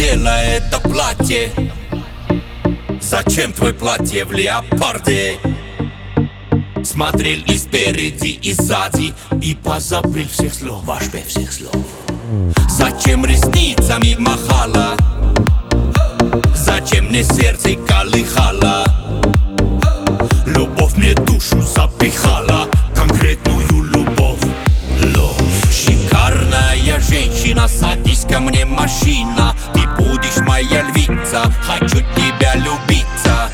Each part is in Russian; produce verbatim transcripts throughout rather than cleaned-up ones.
надела это платье? Зачем твое платье в леопарде? Смотрел и спереди, и сзади, и позабыл всех слов, ваш без всех слов. Зачем ресницами махала? Зачем мне сердце колыхало? Любовь мне душу запихала, конкретную любовь. Лов. Шикарная женщина, садись ко мне, машина. Ты будешь моя львица, хочу тебя любиться.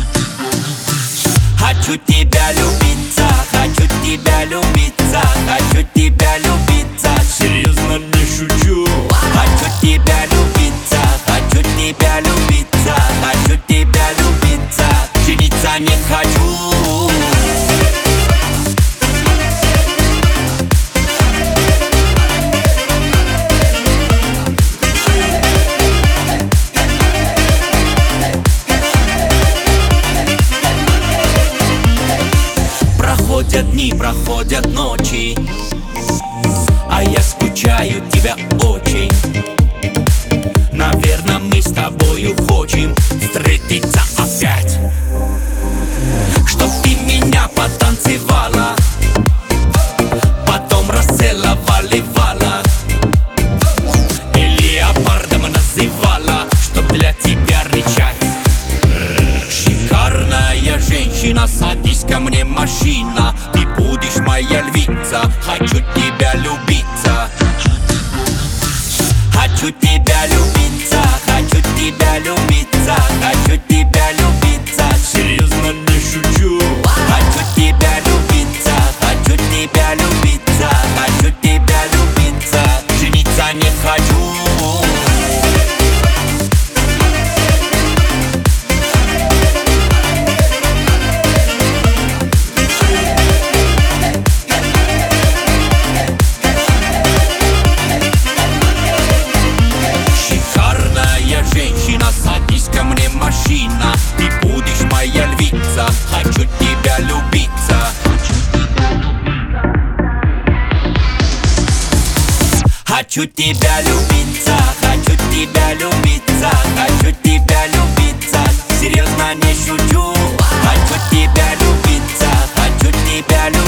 Хочу тебя любиться, хочу тебя любиться, хочу тебя любиться. Серьезно не шучу. Хочу тебя любиться, хочу тебя любиться, хочу тебя любиться. Жениться не хочу. Проходят дни, проходят ночи, а я скучаю тебя очень. Наверное, мы с тобою хотим встретиться опять, чтоб ты меня потанцевала, потом расцеловала и леопардом называла, чтоб для тебя рычать. Шикарная женщина, садись ко мне, машина. Ты будешь моя львица, хочу тебя любиться. Хочу тебя любиться, хочу тебя любиться, хочу тебя любиться. Серьезно не шучу. Хочу тебя любиться, хочу тебя любиться, хочу тебя любиться. Жениться не хочу. Машина, ты будешь моя львица, хочу тебя любиться. Хочу тебя любиться, хочу тебя любиться, хочу тебя любиться. Серьезно не шучу. Хочу тебя любиться, хочу тебя любиться.